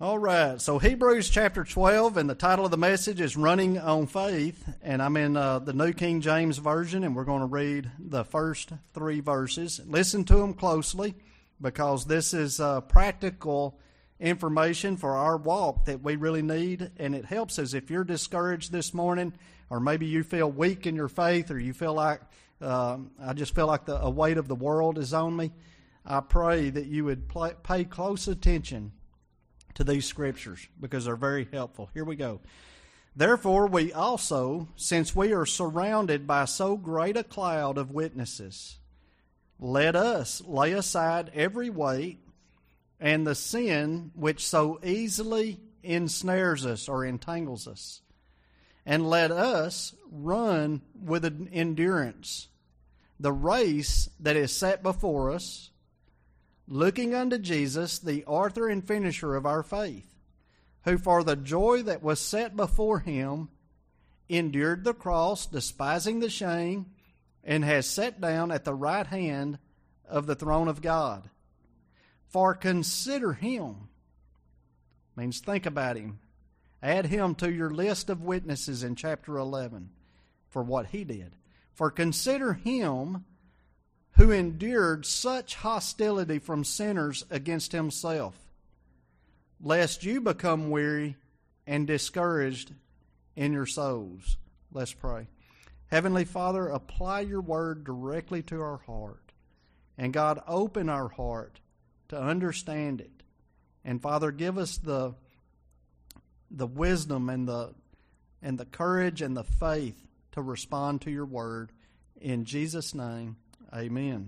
All right, so Hebrews chapter 12, and the title of the message is Running on Faith, and I'm in the New King James Version, and we're going to read the first 3 verses. Listen to them closely, because this is practical information for our walk that we really need, and it helps us if you're discouraged this morning, or maybe you feel weak in your faith, or you feel like, I just feel like a weight of the world is on me. I pray that you would pay close attention to these scriptures, because they're very helpful. Here we go. Therefore, we also, since we are surrounded by so great a cloud of witnesses, let us lay aside every weight and the sin which so easily ensnares us or entangles us, and let us run with endurance the race that is set before us, looking unto Jesus, the author and finisher of our faith, who for the joy that was set before him endured the cross, despising the shame, and has sat down at the right hand of the throne of God. For consider him, means think about him. Add him to your list of witnesses in chapter 11 for what he did. For consider him who endured such hostility from sinners against himself, lest you become weary and discouraged in your souls. Let's pray. Heavenly Father, apply your word directly to our heart. And God, open our heart to understand it. And Father, give us the wisdom and the courage and the faith to respond to your word. In Jesus' name, amen.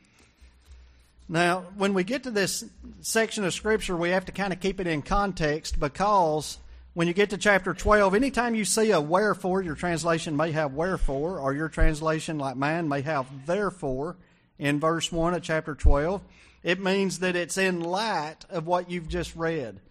Now, when we get to this section of Scripture, we have to kind of keep it in context, because when you get to chapter 12, anytime you see a wherefore, your translation may have wherefore, or your translation, like mine, may have therefore in verse 1 of chapter 12, it means that it's in light of what you've just read.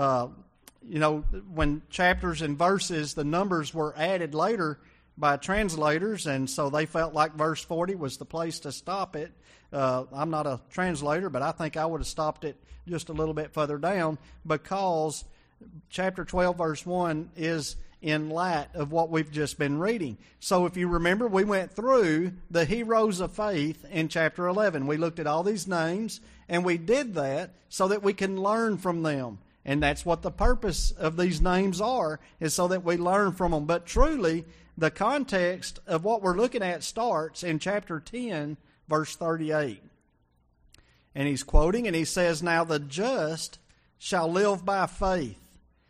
When chapters and verses, the numbers were added later by translators, and so they felt like verse 40 was the place to stop it. I'm not a translator, but I think I would have stopped it just a little bit further down, because chapter 12, verse 1 is in light of what we've just been reading. So if you remember, we went through the heroes of faith in chapter 11. We looked at all these names, and we did that so that we can learn from them. And that's what the purpose of these names are, is so that we learn from them. But truly, the context of what we're looking at starts in chapter 10, verse 38. And he's quoting, and he says, "Now the just shall live by faith.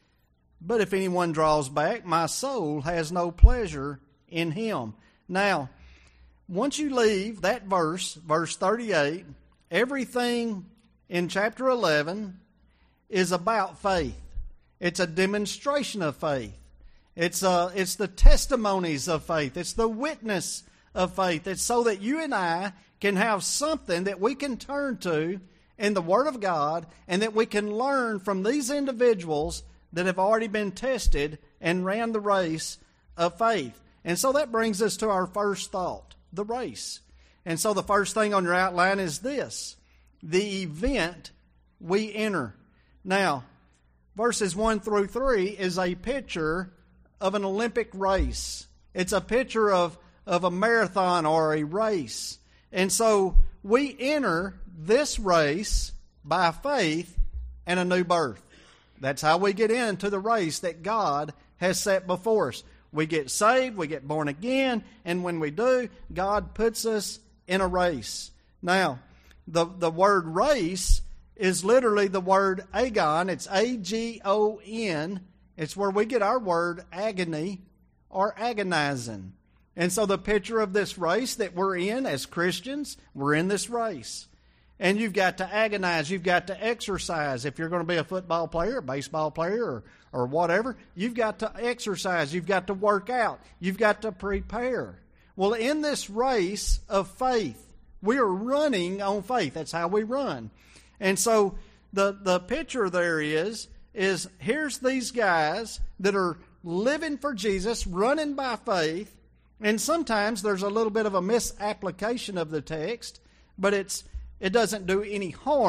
But if anyone draws back, my soul has no pleasure in him." Now, once you leave that verse 38, everything in chapter 11 is about faith. It's a demonstration of faith. It's the testimonies of faith. It's the witness of faith. It's so that you and I can have something that we can turn to in the Word of God, and that we can learn from these individuals that have already been tested and ran the race of faith. And so that brings us to our first thought, the race. And so the first thing on your outline is this: the event we enter. Now, verses 1 through 3 is a picture of an Olympic race. It's a picture of a marathon or a race. And so we enter this race by faith and a new birth. That's how we get into the race that God has set before us. We get saved, we get born again, and when we do, God puts us in a race. Now, the word race is literally the word agon. It's A-G-O-N. It's where we get our word agony or agonizing. And so the picture of this race that we're in as Christians, we're in this race. And you've got to agonize. You've got to exercise. If you're going to be a football player, a baseball player, or whatever, you've got to exercise. You've got to work out. You've got to prepare. Well, in this race of faith, we are running on faith. That's how we run. And so the picture there is here's these guys that are living for Jesus, running by faith. And sometimes there's a little bit of a misapplication of the text, but it doesn't do any harm.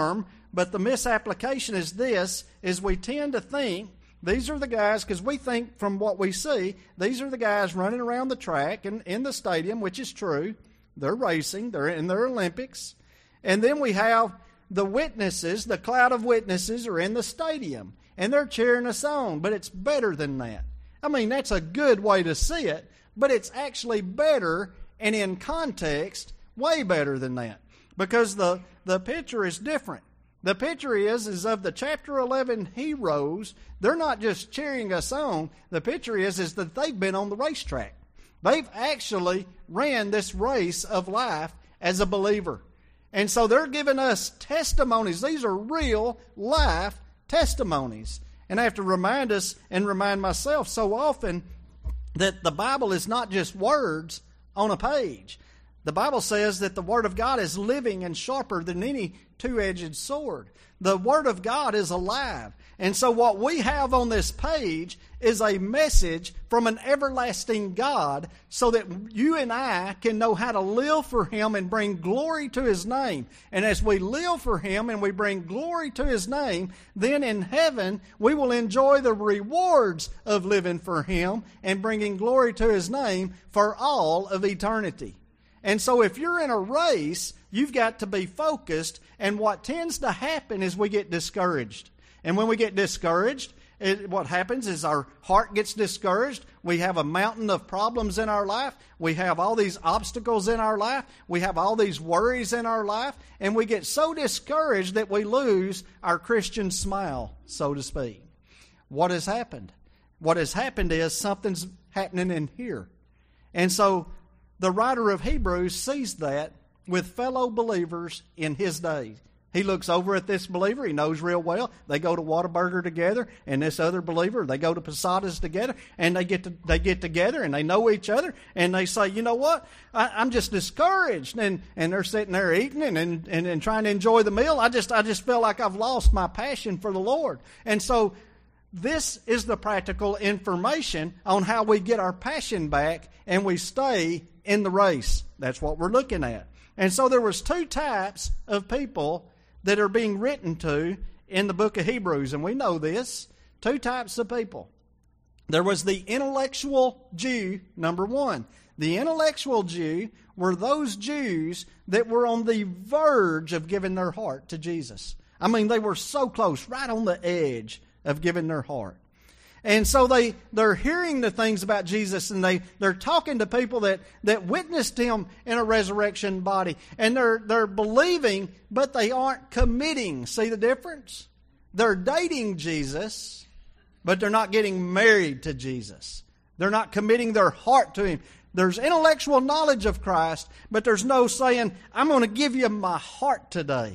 but the misapplication is this, is we tend to think these are the guys, because we think from what we see, these are the guys running around the track and in the stadium, which is true. They're racing, they're in their Olympics. And then we have the witnesses, the cloud of witnesses are in the stadium, and they're cheering us on, but it's better than that. I mean, that's a good way to see it, but it's actually better, and in context, way better than that, because the picture is different. The picture is of the chapter 11 heroes. They're not just cheering us on. The picture is that they've been on the racetrack. They've actually ran this race of life as a believer. And so they're giving us testimonies. These are real life testimonies. And I have to remind us and remind myself so often that the Bible is not just words on a page. The Bible says that the Word of God is living and sharper than any two-edged sword. The Word of God is alive. And so what we have on this page is a message from an everlasting God so that you and I can know how to live for Him and bring glory to His name. And as we live for Him and we bring glory to His name, then in heaven we will enjoy the rewards of living for Him and bringing glory to His name for all of eternity. And so if you're in a race, you've got to be focused, and what tends to happen is we get discouraged. And when we get discouraged, what happens is our heart gets discouraged. We have a mountain of problems in our life. We have all these obstacles in our life. We have all these worries in our life. And we get so discouraged that we lose our Christian smile, so to speak. What has happened? What has happened is something's happening in here. And so the writer of Hebrews sees that with fellow believers in his day. He looks over at this believer. He knows real well. They go to Whataburger together, and this other believer, they go to Posadas together, and they get together, and they know each other, and they say, you know what? I'm just discouraged, and they're sitting there eating and trying to enjoy the meal. I just feel like I've lost my passion for the Lord. And so this is the practical information on how we get our passion back and we stay in the race. That's what we're looking at. And so there was two types of people that are being written to in the book of Hebrews, and we know this. Two types of people. There was the intellectual Jew, number one. The intellectual Jew were those Jews that were on the verge of giving their heart to Jesus. I mean, they were so close, right on the edge of giving their heart. And so they're hearing the things about Jesus, and they're talking to people that witnessed Him in a resurrection body. And they're believing, but they aren't committing. See the difference? They're dating Jesus, but they're not getting married to Jesus. They're not committing their heart to Him. There's intellectual knowledge of Christ, but there's no saying, I'm going to give you my heart today.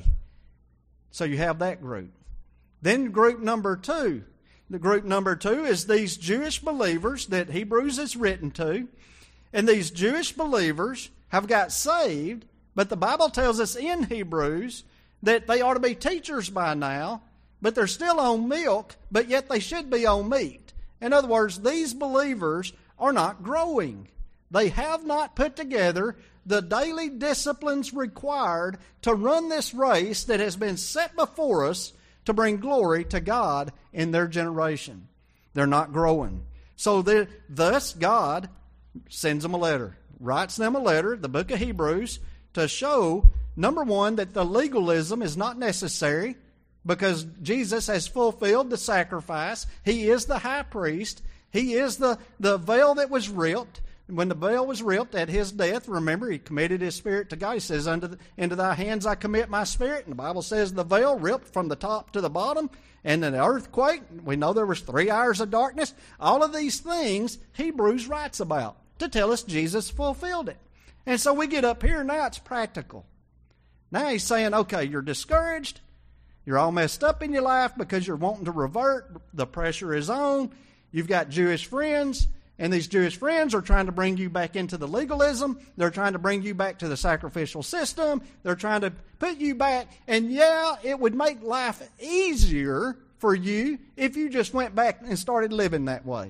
So you have that group. Then group number two. The group number two is these Jewish believers that Hebrews is written to. And these Jewish believers have got saved, but the Bible tells us in Hebrews that they ought to be teachers by now, but they're still on milk, but yet they should be on meat. In other words, these believers are not growing. They have not put together the daily disciplines required to run this race that has been set before us to bring glory to God in their generation. They're not growing. So thus God sends them a letter, writes them a letter, the book of Hebrews, to show, number one, that the legalism is not necessary because Jesus has fulfilled the sacrifice. He is the high priest. He is the veil that was ripped. When the veil was ripped at His death, remember, He committed His spirit to God. He says, into thy hands I commit my spirit. And the Bible says the veil ripped from the top to the bottom. And then the earthquake, we know there was 3 hours of darkness. All of these things Hebrews writes about to tell us Jesus fulfilled it. And so we get up here, now it's practical. Now he's saying, okay, you're discouraged. You're all messed up in your life because you're wanting to revert. The pressure is on. You've got Jewish friends. And these Jewish friends are trying to bring you back into the legalism. They're trying to bring you back to the sacrificial system. They're trying to put you back. And yeah, it would make life easier for you if you just went back and started living that way.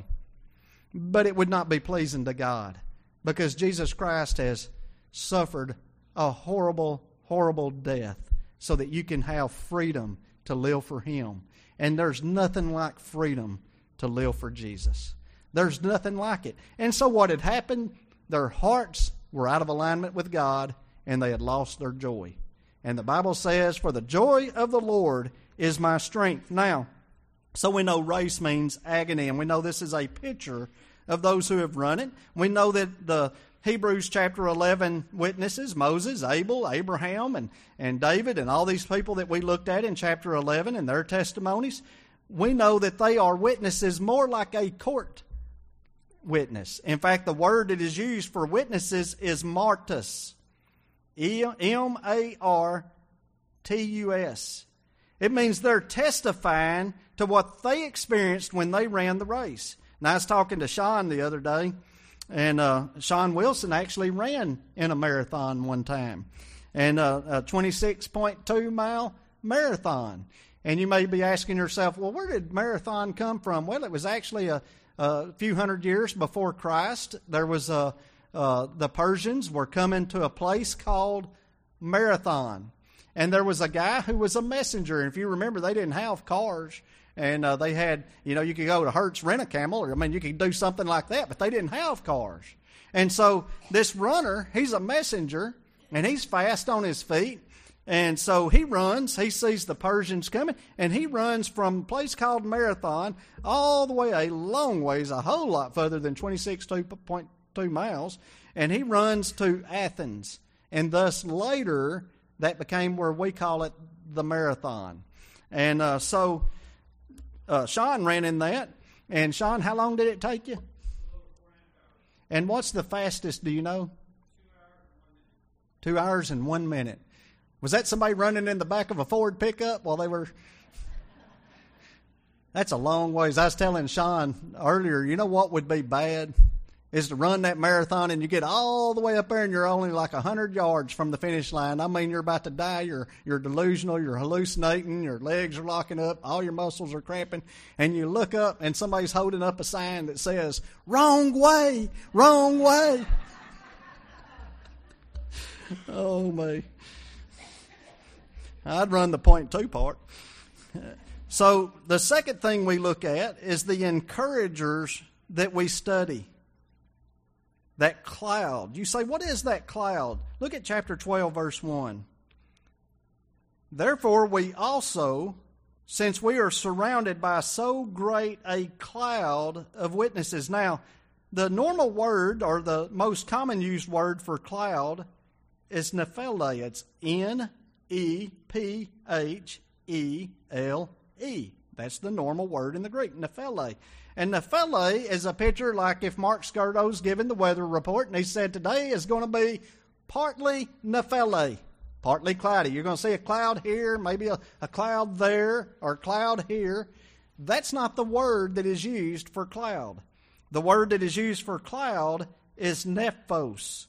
But it would not be pleasing to God because Jesus Christ has suffered a horrible, horrible death so that you can have freedom to live for Him. And there's nothing like freedom to live for Jesus. There's nothing like it. And so what had happened, their hearts were out of alignment with God, and they had lost their joy. And the Bible says, for the joy of the Lord is my strength. Now, so we know race means agony, and we know this is a picture of those who have run it. We know that the Hebrews chapter 11 witnesses, Moses, Abel, Abraham, and David, and all these people that we looked at in chapter 11 and their testimonies, we know that they are witnesses more like a court witness. In fact, the word that is used for witnesses is martus, M-A-R-T-U-S. It means they're testifying to what they experienced when they ran the race. Now, I was talking to Sean the other day, and Sean Wilson actually ran in a marathon one time, and a 26.2 mile marathon. And you may be asking yourself, well, where did marathon come from? Well, it was actually a few hundred years before Christ. There was the Persians were coming to a place called Marathon, and there was a guy who was a messenger. And if you remember, they didn't have cars. And they had, you could go to Hertz, rent a camel, or you could do something like that, but they didn't have cars. And so this runner, he's a messenger, and he's fast on his feet. And so he runs, he sees the Persians coming, and he runs from a place called Marathon all the way a long ways, a whole lot further than 26.2 miles, and he runs to Athens. And thus later, that became where we call it the marathon. And so Sean ran in that. And Sean, how long did it take you? And what's the fastest, do you know? 2 hours and 1 minute. Was that somebody running in the back of a Ford pickup while they were... That's a long ways. I was telling Sean earlier, you know what would be bad? Is to run that marathon and you get all the way up there and you're only like 100 yards from the finish line. I mean, you're about to die. You're delusional. You're hallucinating. Your legs are locking up. All your muscles are cramping. And you look up and somebody's holding up a sign that says, "Wrong way, wrong way." Oh, me. I'd run the 0.2 part. So the second thing we look at is the encouragers that we study. That cloud. You say, what is that cloud? Look at chapter 12, verse 1. Therefore we also, since we are surrounded by so great a cloud of witnesses. Now, the normal word, or the most common used word for cloud, is nephele. It's N-E-P-H-E-L-E. That's the normal word in the Greek, nephele. And nephele is a picture like if Mark Skirdo's given the weather report and he said today is going to be partly nephele, partly cloudy. You're going to see a cloud here, maybe a cloud there, or a cloud here. That's not the word that is used for cloud. The word that is used for cloud is nephos,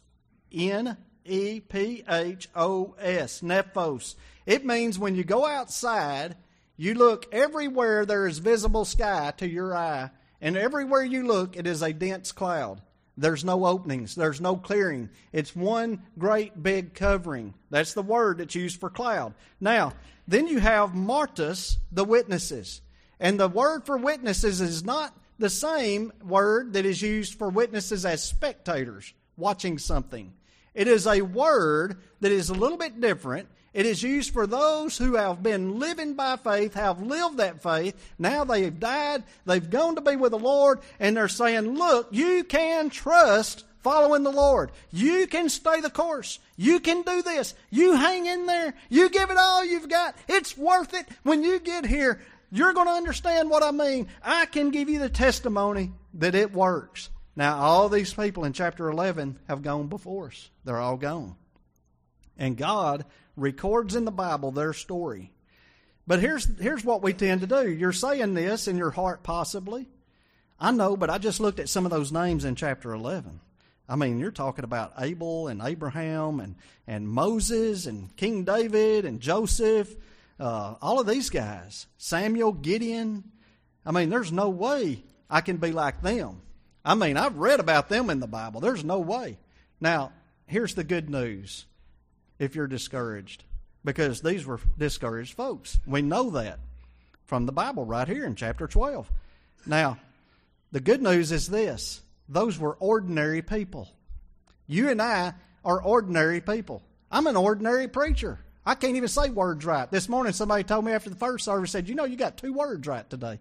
N-E-P-H-O-S, nephos. It means when you go outside, you look everywhere there is visible sky to your eye, and everywhere you look, it is a dense cloud. There's no openings. There's no clearing. It's one great big covering. That's the word that's used for cloud. Now, then you have martus, the witnesses. And the word for witnesses is not the same word that is used for witnesses as spectators watching something. It is a word that is a little bit different. It is used for those who have been living by faith, have lived that faith. Now they have died, they've gone to be with the Lord, and they're saying, look, you can trust following the Lord. You can stay the course. You can do this. You hang in there. You give it all you've got. It's worth it. When you get here, you're going to understand what I mean. I can give you the testimony that it works. Now, all these people in chapter 11 have gone before us. They're all gone. And God records in the Bible their story. But here's what we tend to do. You're saying this in your heart possibly. I know, but I just looked at some of those names in chapter 11. I mean, you're talking about Abel and Abraham and Moses and King David and Joseph, all of these guys. Samuel, Gideon. I mean, there's no way I can be like them. I mean, I've read about them in the Bible. There's no way. Now, here's the good news if you're discouraged. because these were discouraged folks. We know that from the Bible right here in chapter 12. Now, the good news is this. Those were ordinary people. You and I are ordinary people. I'm an ordinary preacher. I can't even say words right. This morning somebody told me after the first service, said, you got 2 words right today.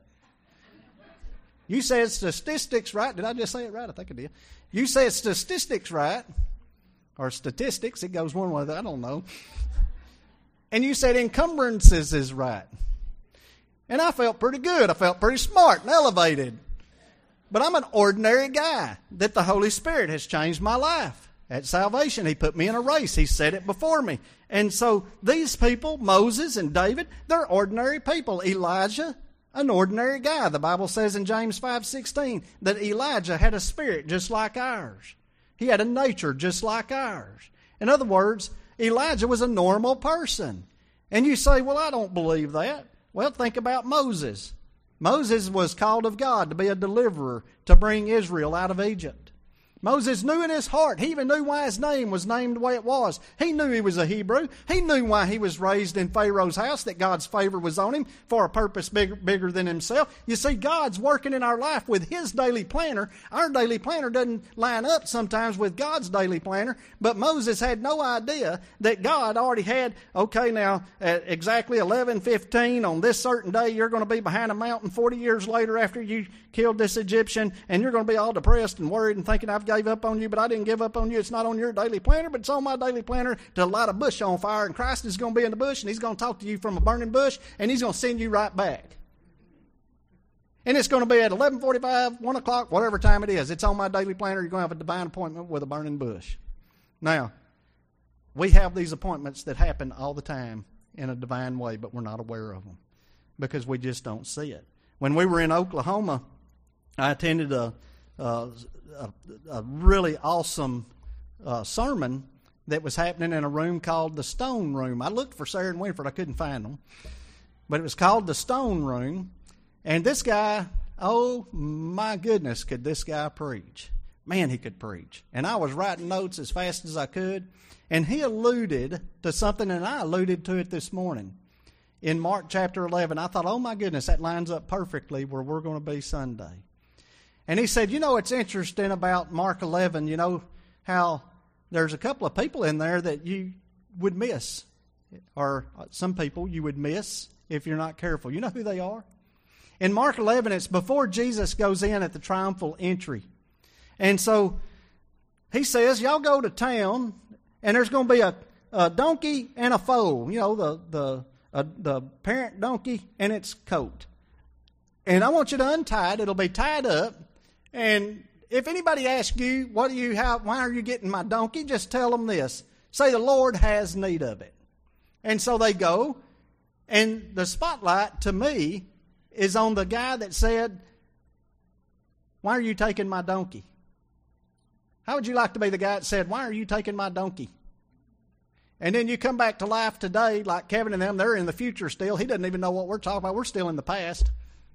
You said statistics right. Did I just say it right? I think I did. You said statistics right. Or statistics. It goes one way. I don't know. And you said encumbrances is right. And I felt pretty good. I felt pretty smart and elevated. But I'm an ordinary guy that the Holy Spirit has changed my life. At salvation, He put me in a race. He set it before me. And so these people, Moses and David, they're ordinary people. Elijah, an ordinary guy. The Bible says in James 5:16 that Elijah had a spirit just like ours. He had a nature just like ours. In other words, Elijah was a normal person. And you say, well, I don't believe that. Well, think about Moses. Moses was called of God to be a deliverer, to bring Israel out of Egypt. Moses knew in his heart, he even knew why his name was named the way it was. He knew he was a Hebrew. He knew why he was raised in Pharaoh's house, that God's favor was on him for a purpose bigger than himself. You see, God's working in our life with His daily planner. Our daily planner doesn't line up sometimes with God's daily planner, but Moses had no idea that God already had, okay, now at exactly 11:15 on this certain day, you're going to be behind a mountain 40 years later after you killed this Egyptian, and you're going to be all depressed and worried and thinking, I've gave up on you, but I didn't give up on you. It's not on your daily planner, but it's on my daily planner to light a bush on fire, and Christ is going to be in the bush, and He's going to talk to you from a burning bush, and He's going to send you right back. And it's going to be at 11:45, 1 o'clock, whatever time it is. It's on my daily planner. You're going to have a divine appointment with a burning bush. Now, we have these appointments that happen all the time in a divine way, but we're not aware of them because we just don't see it. When we were in Oklahoma, I attended a really awesome sermon that was happening in a room called the Stone Room. I looked for Sarah and Winford. I couldn't find them. But it was called the Stone Room. And this guy, oh my goodness, could this guy preach. Man, he could preach. And I was writing notes as fast as I could. And he alluded to something, and I alluded to it this morning. In Mark chapter 11, I thought, oh my goodness, that lines up perfectly where we're going to be Sunday. And he said, it's interesting about Mark 11, how there's a couple of people in there that you would miss, or some people you would miss if you're not careful. You know who they are? In Mark 11, it's before Jesus goes in at the triumphal entry. And so he says, y'all go to town, and there's going to be a donkey and a foal, the parent donkey and its coat. And I want you to untie it. It'll be tied up. And if anybody asks you, why are you getting my donkey? Just tell them this. Say the Lord has need of it. And so they go. And the spotlight to me is on the guy that said, why are you taking my donkey? How would you like to be the guy that said, why are you taking my donkey? And then you come back to life today, like Kevin and them, they're in the future still. He doesn't even know what we're talking about. We're still in the past.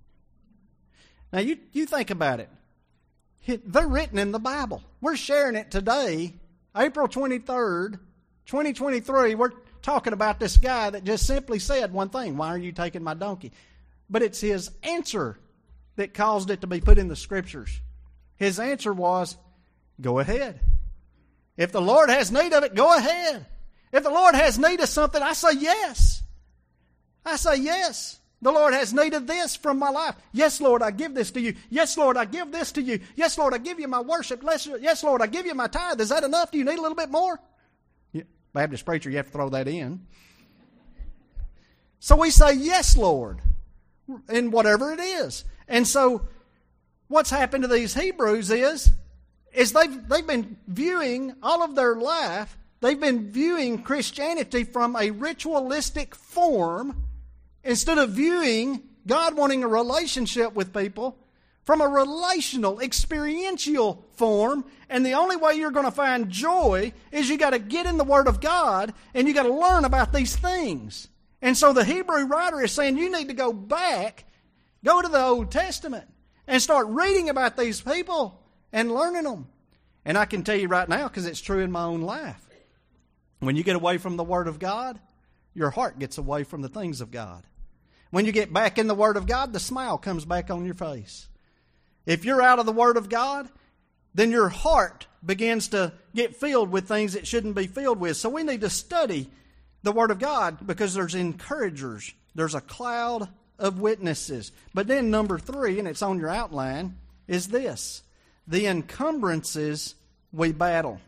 Now, you think about it. They're written in the Bible. We're sharing it today, April 23rd, 2023. We're talking about this guy that just simply said one thing, why are you taking my donkey? But it's his answer that caused it to be put in the Scriptures. His answer was, go ahead. If the Lord has need of it, go ahead. If the Lord has need of something, I say yes. I say yes. The Lord has need of this from my life. Yes, Lord, I give this to you. Yes, Lord, I give this to you. Yes, Lord, I give you my worship. Yes, Lord, I give you my tithe. Is that enough? Do you need a little bit more? Baptist preacher, you have to throw that in. So we say, yes, Lord, in whatever it is. And so what's happened to these Hebrews is they've been viewing all of their life, they've been viewing Christianity from a ritualistic form instead of viewing God wanting a relationship with people from a relational, experiential form. And the only way you're going to find joy is you got to get in the Word of God and you got to learn about these things. And so the Hebrew writer is saying you need to go back, go to the Old Testament, and start reading about these people and learning them. And I can tell you right now, because it's true in my own life, when you get away from the Word of God, your heart gets away from the things of God. When you get back in the Word of God, the smile comes back on your face. If you're out of the Word of God, then your heart begins to get filled with things it shouldn't be filled with. So we need to study the Word of God because there's encouragers. There's a cloud of witnesses. But then number 3, and it's on your outline, is this: the encumbrances we battle.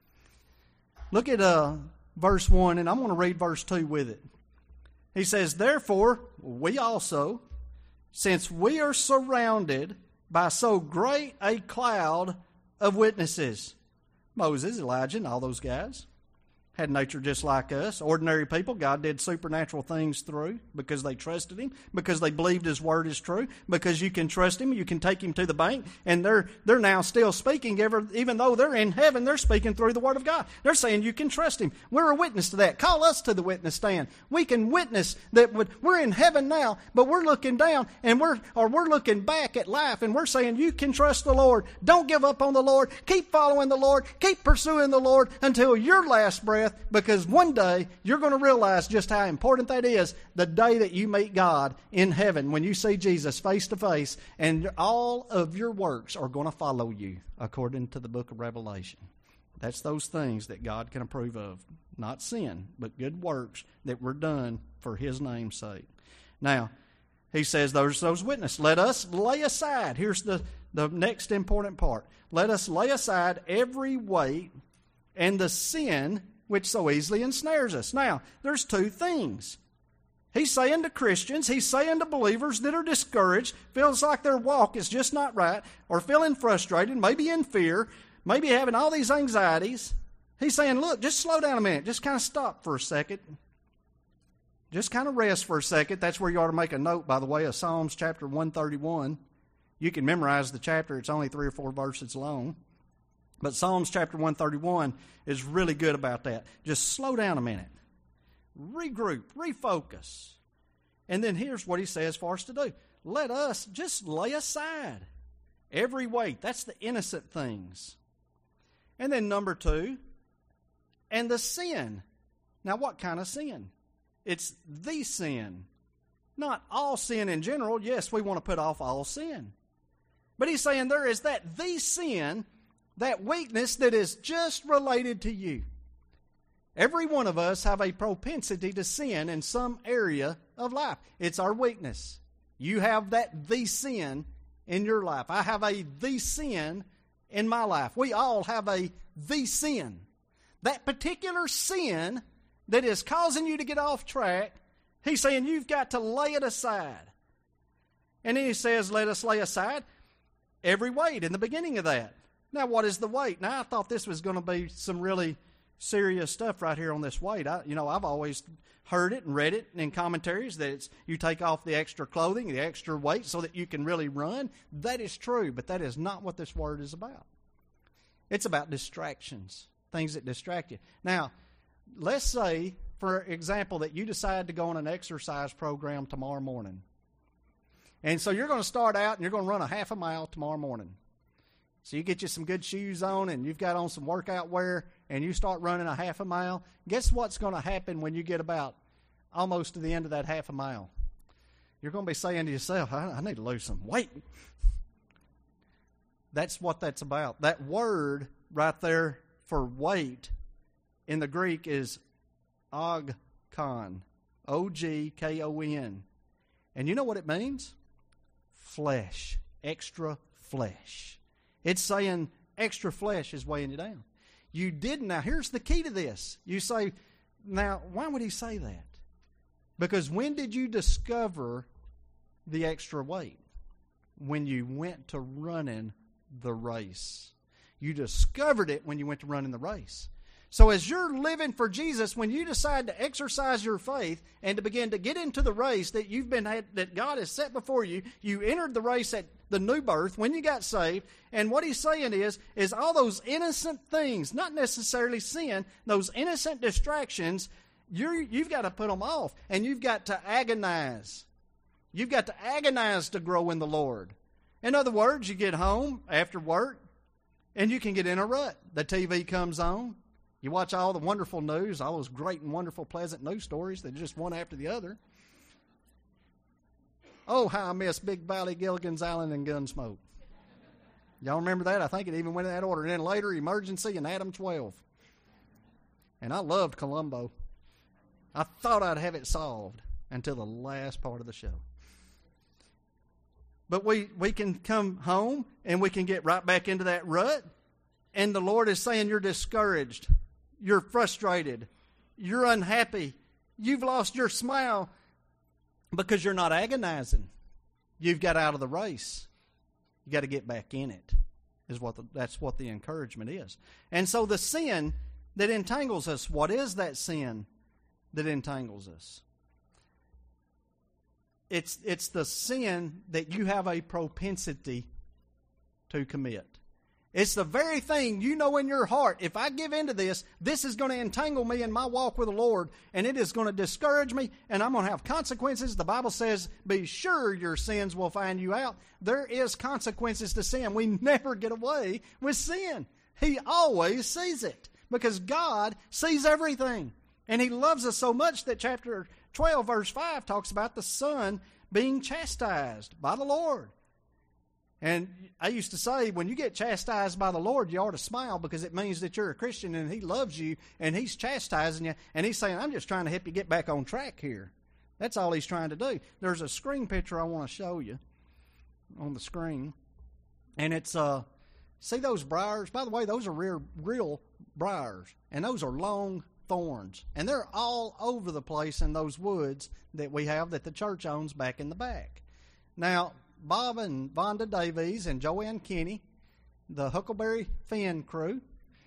Look at verse 1, and I'm going to read verse 2 with it. He says, "Therefore, we also, since we are surrounded by so great a cloud of witnesses." Moses, Elijah, and all those guys had nature just like us. Ordinary people God did supernatural things through because they trusted Him, because they believed His Word is true, because you can trust Him, you can take Him to the bank, and they're now still speaking, even though they're in heaven, they're speaking through the Word of God. They're saying you can trust Him. We're a witness to that. Call us to the witness stand. We can witness that we're in heaven now, but we're looking down, and we're looking back at life, and we're saying you can trust the Lord. Don't give up on the Lord. Keep following the Lord. Keep pursuing the Lord until your last breath, because one day you're going to realize just how important that is, the day that you meet God in heaven, when you see Jesus face to face, and all of your works are going to follow you, according to the book of Revelation. That's those things that God can approve of. Not sin, but good works that were done for His name's sake. Now, he says there's those witnesses. Let us lay aside. Here's the next important part. Let us lay aside every weight and the sin which so easily ensnares us. Now, there's two things. He's saying to Christians, he's saying to believers that are discouraged, feels like their walk is just not right, or feeling frustrated, maybe in fear, maybe having all these anxieties. He's saying, look, just slow down a minute. Just kind of stop for a second. Just kind of rest for a second. That's where you ought to make a note, by the way, of Psalms chapter 131. You can memorize the chapter. It's only 3 or 4 verses long. But Psalms chapter 131 is really good about that. Just slow down a minute. Regroup. Refocus. And then here's what he says for us to do. Let us just lay aside every weight. That's the innocent things. And then number 2, and the sin. Now, what kind of sin? It's the sin. Not all sin in general. Yes, we want to put off all sin. But he's saying there is that the sin, that weakness that is just related to you. Every one of us have a propensity to sin in some area of life. It's our weakness. You have that the sin in your life. I have a the sin in my life. We all have a the sin. That particular sin that is causing you to get off track, he's saying you've got to lay it aside. And then he says, let us lay aside every weight in the beginning of that. Now, what is the weight? Now, I thought this was going to be some really serious stuff right here on this weight. I've always heard it and read it in commentaries that it's you take off the extra clothing, the extra weight, so that you can really run. That is true, but that is not what this word is about. It's about distractions, things that distract you. Now, let's say, for example, that you decide to go on an exercise program tomorrow morning. And so you're going to start out and you're going to run a half a mile tomorrow morning. So you get you some good shoes on and you've got on some workout wear and you start running a half a mile. Guess what's going to happen when you get about almost to the end of that half a mile? You're going to be saying to yourself, I need to lose some weight. That's what that's about. That word right there for weight in the Greek is ogkon, O-G-K-O-N. And you know what it means? Flesh, extra flesh. It's saying extra flesh is weighing you down. You didn't. Now, here's the key to this. You say, now, why would he say that? Because when did you discover the extra weight? When you went to running the race. You discovered it when you went to running the race. So as you're living for Jesus, when you decide to exercise your faith and to begin to get into the race that God has set before you, you entered the race at the new birth when you got saved. And what he's saying is all those innocent things, not necessarily sin, those innocent distractions, you've got to put them off. And you've got to agonize. You've got to agonize to grow in the Lord. In other words, you get home after work and you can get in a rut. The TV comes on. You watch all the wonderful news, all those great and wonderful, pleasant news stories that are just one after the other. Oh, how I miss Big Valley, Gilligan's Island, and Gunsmoke. Y'all remember that? I think it even went in that order. And then later, Emergency and Adam 12. And I loved Columbo. I thought I'd have it solved until the last part of the show. But we can come home and we can get right back into that rut. And the Lord is saying you're discouraged. You're frustrated. You're unhappy. You've lost your smile because you're not agonizing. You've got out of the race. You got to get back in it. That's what the encouragement is. And so the sin that entangles us, what is that sin that entangles us? It's the sin that you have a propensity to commit. It's the very thing you know in your heart, if I give into this, this is going to entangle me in my walk with the Lord, and it is going to discourage me, and I'm going to have consequences. The Bible says, be sure your sins will find you out. There is consequences to sin. We never get away with sin. He always sees it, because God sees everything. And He loves us so much that chapter 12, verse 5 talks about the Son being chastised by the Lord. And I used to say, when you get chastised by the Lord, you ought to smile, because it means that you're a Christian and He loves you and He's chastising you. And He's saying, I'm just trying to help you get back on track here. That's all He's trying to do. There's a screen picture I want to show you on the screen. And it's, see those briars? By the way, those are real briars. And those are long thorns. And they're all over the place in those woods that we have that the church owns back in the back. Now, Bob and Vonda Davies and Joanne Kinney, the Huckleberry Finn crew,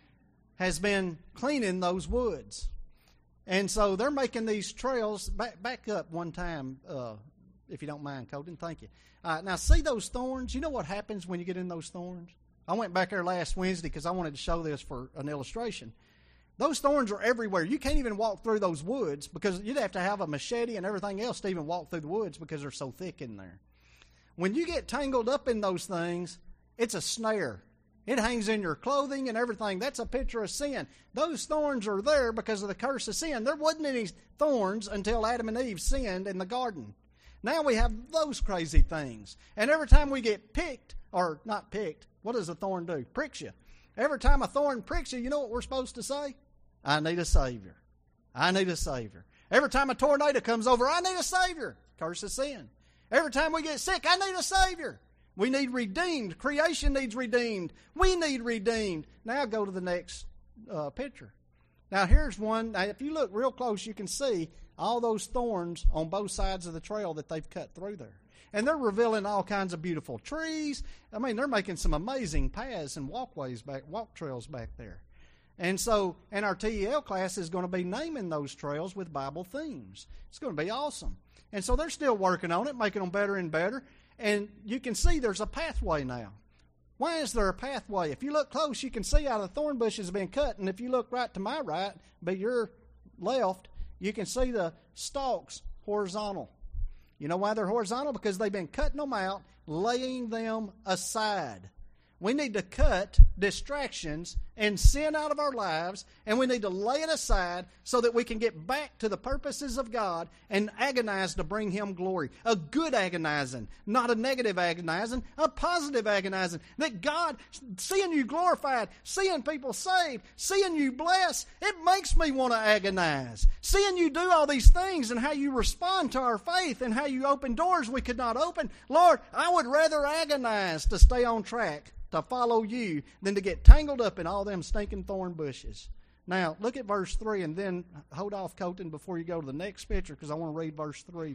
has been cleaning those woods. And so they're making these trails. Back up one time, if you don't mind, Colton. Thank you. Now, see those thorns? You know what happens when you get in those thorns? I went back there last Wednesday because I wanted to show this for an illustration. Those thorns are everywhere. You can't even walk through those woods, because you'd have to have a machete and everything else to even walk through the woods, because they're so thick in there. When you get tangled up in those things, it's a snare. It hangs in your clothing and everything. That's a picture of sin. Those thorns are there because of the curse of sin. There wasn't any thorns until Adam and Eve sinned in the garden. Now we have those crazy things. And every time we get picked, or not picked, what does a thorn do? Pricks you. Every time a thorn pricks you, you know what we're supposed to say? I need a Savior. I need a Savior. Every time a tornado comes over, I need a Savior. Curse of sin. Every time we get sick, I need a Savior. We need redeemed. Creation needs redeemed. We need redeemed. Now go to the next picture. Now here's one. Now, if you look real close, you can see all those thorns on both sides of the trail that they've cut through there. And they're revealing all kinds of beautiful trees. I mean, they're making some amazing paths and walk trails back there. And so, and our TEL class is going to be naming those trails with Bible themes. It's going to be awesome. And so they're still working on it, making them better and better. And you can see there's a pathway now. Why is there a pathway? If you look close, you can see how the thorn bushes have been cut. And if you look right to my right, but your left, you can see the stalks horizontal. You know why they're horizontal? Because they've been cutting them out, laying them aside. We need to cut distractions and sin out of our lives, and we need to lay it aside so that we can get back to the purposes of God and agonize to bring Him glory. A good agonizing, not a negative agonizing, a positive agonizing. That God, seeing you glorified, seeing people saved, seeing you blessed, it makes me want to agonize. Seeing you do all these things and how you respond to our faith and how you open doors we could not open. Lord, I would rather agonize to stay on track, to follow you, than to get tangled up in all them stinking thorn bushes. Now, look at verse 3, and then hold off, Colton, before you go to the next picture, because I want to read verse 3.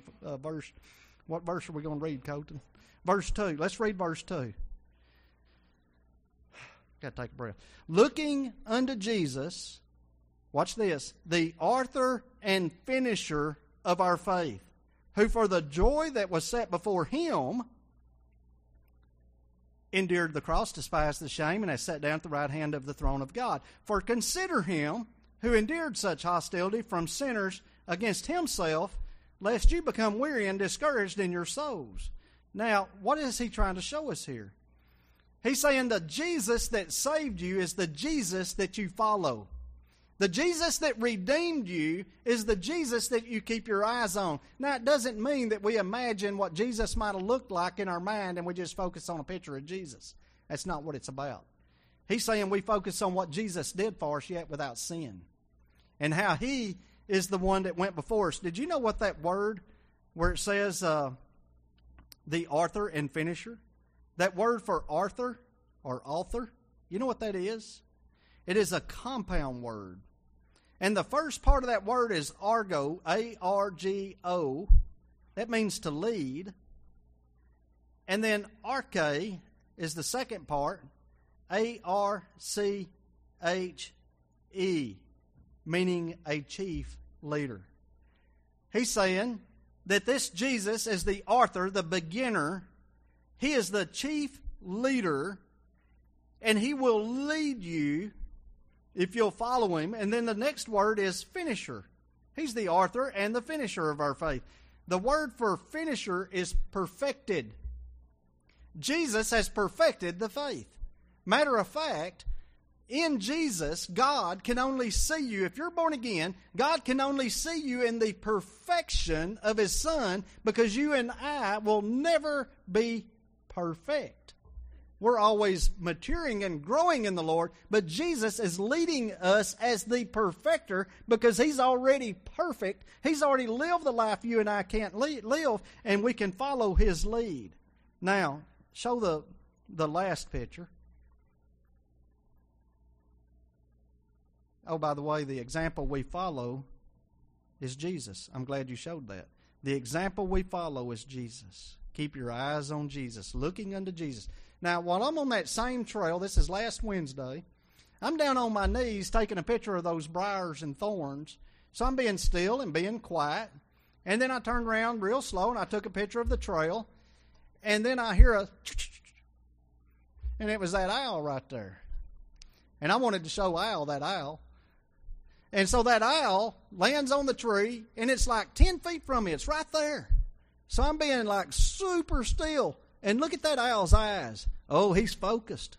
What verse are we going to read, Colton? Verse 2. Let's read verse 2. Got to take a breath. Looking unto Jesus, watch this, the author and finisher of our faith, who for the joy that was set before Him endured the cross, despised the shame, and has sat down at the right hand of the throne of God. For consider Him who endured such hostility from sinners against Himself, lest you become weary and discouraged in your souls. Now, what is He trying to show us here? He's saying the Jesus that saved you is the Jesus that you follow. The Jesus that redeemed you is the Jesus that you keep your eyes on. Now, it doesn't mean that we imagine what Jesus might have looked like in our mind and we just focus on a picture of Jesus. That's not what it's about. He's saying we focus on what Jesus did for us, yet without sin, and how He is the one that went before us. Did you know what that word, where it says the author and finisher, that word for author or author, you know what that is? It is a compound word. And the first part of that word is argo, A-R-G-O. That means to lead. And then arche is the second part, A-R-C-H-E, meaning a chief leader. He's saying that this Jesus is the author, the beginner. He is the chief leader, and He will lead you if you'll follow Him. And then the next word is finisher. He's the author and the finisher of our faith. The word for finisher is perfected. Jesus has perfected the faith. Matter of fact, in Jesus, God can only see you. If you're born again, God can only see you in the perfection of His Son, because you and I will never be perfect. We're always maturing and growing in the Lord, but Jesus is leading us as the perfecter because He's already perfect. He's already lived the life you and I can't live, and we can follow His lead. Now, show the last picture. Oh, by the way, the example we follow is Jesus. I'm glad you showed that. The example we follow is Jesus. Keep your eyes on Jesus, looking unto Jesus. Now, while I'm on that same trail, this is last Wednesday, I'm down on my knees taking a picture of those briars and thorns. So I'm being still and being quiet. And then I turned around real slow and I took a picture of the trail. And then I hear a and it was that owl right there. And I wanted to show Al that owl. And so that owl lands on the tree, and it's like 10 feet from me. It's right there. So I'm being like super still. And look at that owl's eyes. Oh, he's focused.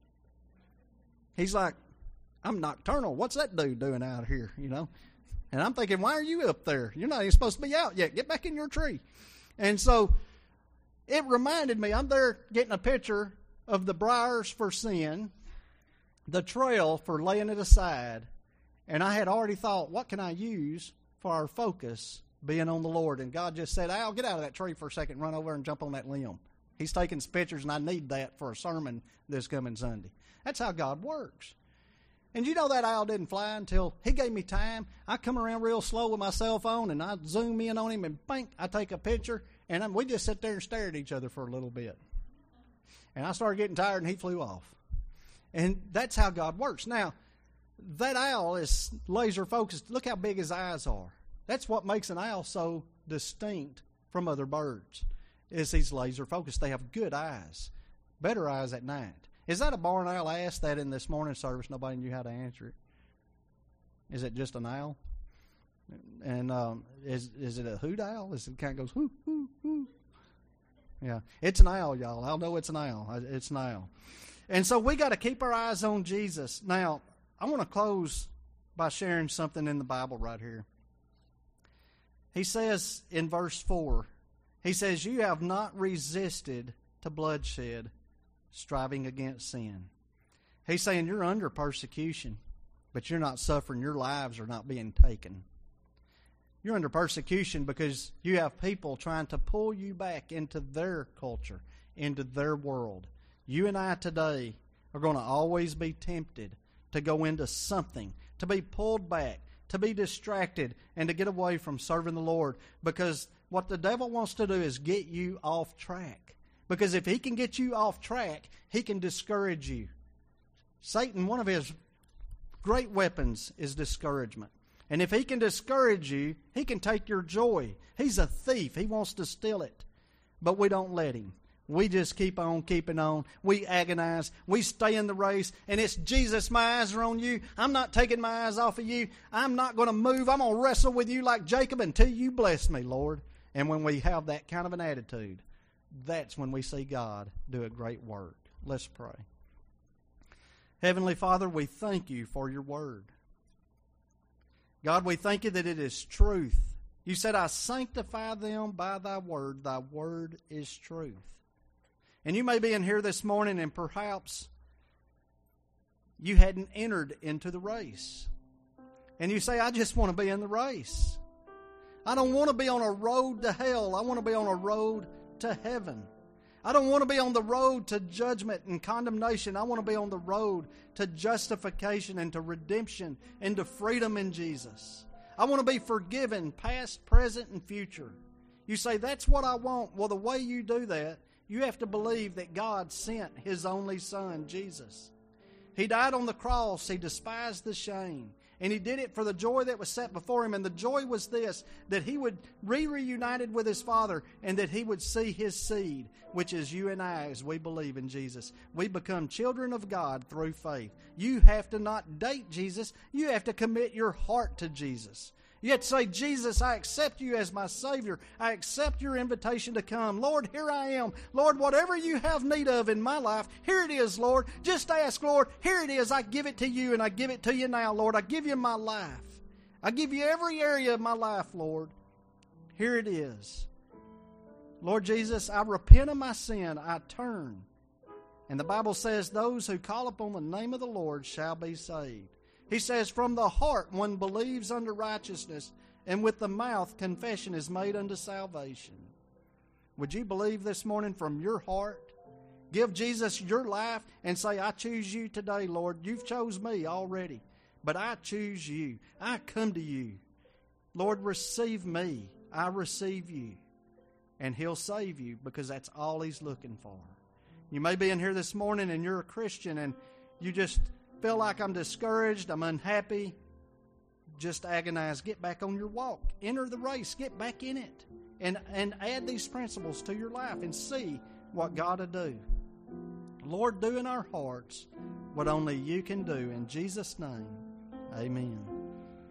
He's like, I'm nocturnal. What's that dude doing out here, you know? And I'm thinking, why are you up there? You're not even supposed to be out yet. Get back in your tree. And so it reminded me, I'm there getting a picture of the briars for sin, the trail for laying it aside. And I had already thought, what can I use for our focus being on the Lord? And God just said, Al, get out of that tree for a second, run over and jump on that limb. He's taking some pictures, and I need that for a sermon this coming Sunday. That's how God works. And you know that owl didn't fly until He gave me time. I come around real slow with my cell phone, and I zoom in on him, and bang, I take a picture, and we just sit there and stare at each other for a little bit. And I started getting tired, and he flew off. And that's how God works. Now, that owl is laser focused. Look how big his eyes are. That's what makes an owl so distinct from other birds, is he's laser focused. They have good eyes, better eyes at night. Is that a barn owl? I asked that in this morning service. Nobody knew how to answer it. Is it just an owl? And is it a hoot owl? Is it kind of goes hoo, hoo, hoo? Yeah, it's an owl, y'all. I'll know it's an owl. It's an owl. And so we got to keep our eyes on Jesus. Now, I want to close by sharing something in the Bible right here. He says in verse 4, He says, you have not resisted to bloodshed, striving against sin. He's saying you're under persecution, but you're not suffering. Your lives are not being taken. You're under persecution because you have people trying to pull you back into their culture, into their world. You and I today are going to always be tempted to go into something, to be pulled back, to be distracted, and to get away from serving the Lord. Because what the devil wants to do is get you off track. Because if he can get you off track, he can discourage you. Satan, one of his great weapons is discouragement. And if he can discourage you, he can take your joy. He's a thief. He wants to steal it. But we don't let him. We just keep on keeping on. We agonize. We stay in the race. And it's Jesus, my eyes are on you. I'm not taking my eyes off of you. I'm not going to move. I'm going to wrestle with you like Jacob until you bless me, Lord. And when we have that kind of an attitude, that's when we see God do a great work. Let's pray. Heavenly Father, we thank you for your word. God, we thank you that it is truth. You said, I sanctify them by thy word. Thy word is truth. And you may be in here this morning and perhaps you hadn't entered into the race. And you say, I just want to be in the race. I don't want to be on a road to hell. I want to be on a road to heaven. I don't want to be on the road to judgment and condemnation. I want to be on the road to justification and to redemption and to freedom in Jesus. I want to be forgiven, past, present, and future. You say, that's what I want. Well, the way you do that, you have to believe that God sent His only Son, Jesus. He died on the cross. He despised the shame. And He did it for the joy that was set before Him. And the joy was this, that He would be reunited with His Father and that He would see His seed, which is you and I, as we believe in Jesus. We become children of God through faith. You have to not date Jesus. You have to commit your heart to Jesus. You have to say, Jesus, I accept you as my Savior. I accept your invitation to come. Lord, here I am. Lord, whatever you have need of in my life, here it is, Lord. Just ask, Lord, here it is. I give it to you, and I give it to you now, Lord. I give you my life. I give you every area of my life, Lord. Here it is. Lord Jesus, I repent of my sin. I turn. And the Bible says, those who call upon the name of the Lord shall be saved. He says, from the heart one believes unto righteousness, and with the mouth confession is made unto salvation. Would you believe this morning from your heart? Give Jesus your life and say, I choose you today, Lord. You've chose me already, but I choose you. I come to you. Lord, receive me. I receive you. And He'll save you because that's all He's looking for. You may be in here this morning and you're a Christian and you just feel like I'm discouraged, I'm unhappy. Just agonize. Get back on your walk. Enter the race. Get back in it. And add these principles to your life and see what God will do. Lord, do in our hearts what only you can do. In Jesus' name, amen.